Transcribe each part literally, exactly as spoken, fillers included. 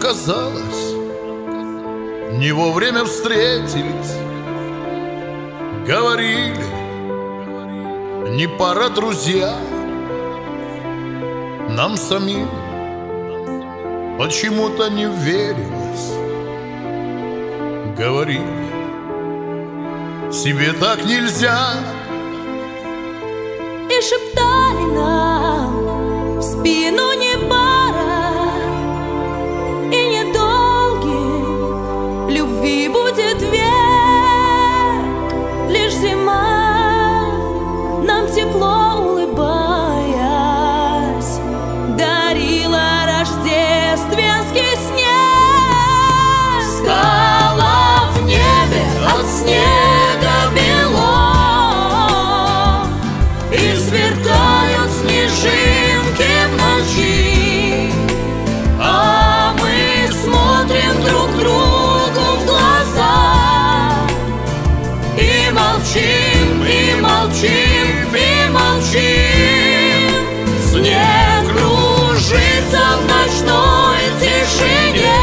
казалось, не вовремя встретились. Говорили, не пара, друзья. Нам самим почему-то не верилось. Говорили, себе так нельзя. И шептали нам в спину: не пара, и недолгим любви будет век. Лишь зима нам тепло улыбаясь дарила рождественский снег. Стало в небе от снега бело, и сверкают снежинки в ночи, а мы смотрим друг другу в глаза и молчим, и молчим, и молчим. Снег кружится в ночной тишине,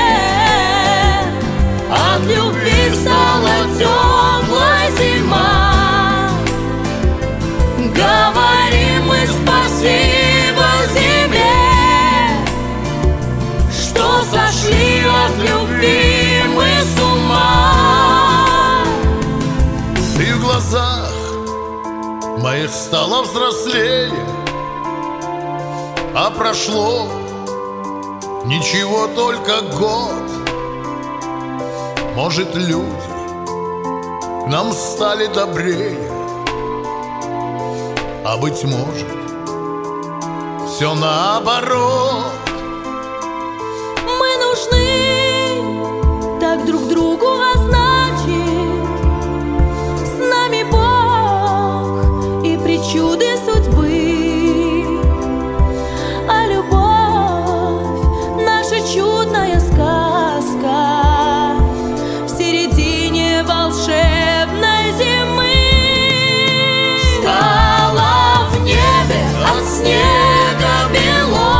от любви стала теплая зима. Говорим мы спасибо зиме, что сошли от любви мы с ума. И в глазах моих стало взрослее, а прошло ничего, только год. Может, люди к нам стали добрее, а быть может, все наоборот. Мы нужны так друг другу, а значит, с нами Бог и причуды судьбы. А любовь — наша чудная сказка в середине волшебной зимы. Стало в небе от снега бело,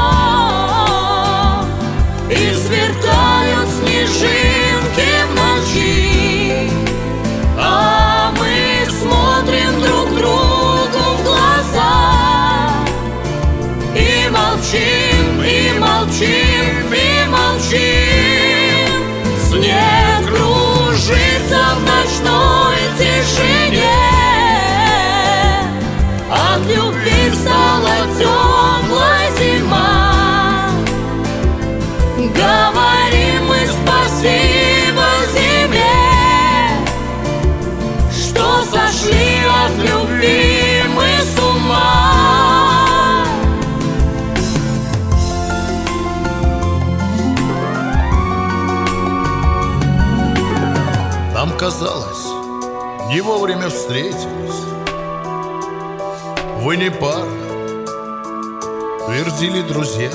и сверкают снежинки в ночи, а мы смотрим друг другу в глаза и молчим, и молчим, и молчим. Снег кружится в ночной тишине, от любви стала теплая зима. Говорим мы спасибо зиме, что сошли от любви мы с ума. Нам казалось, не вовремя встретились. Вы не пара, твердили друзья.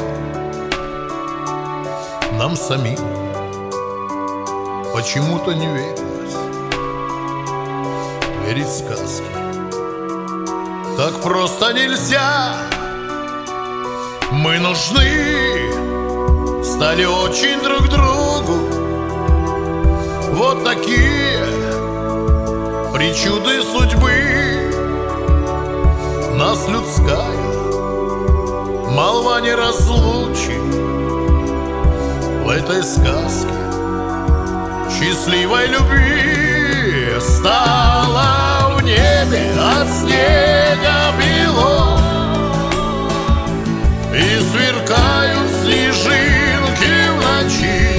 Нам самим почему-то не верилось верить в сказки. Так просто нельзя. Мы нужны стали очень друг другу. Вот такие причуды судьбы. Нас людская молва не разлучит в этой сказке счастливой любви. Стало в небе от снега бело, и сверкают снежинки в ночи,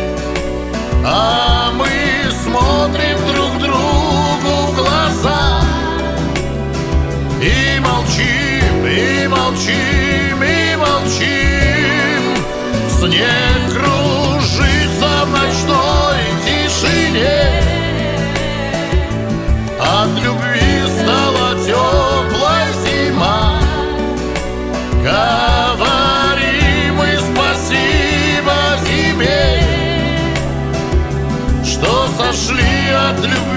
а мы смотрим друг другу в глаза и молчим, и молчим, и молчим. Снег кружится в ночной тишине, от любви стала теплая зима. Говорим мы спасибо зиме, что сошли от любви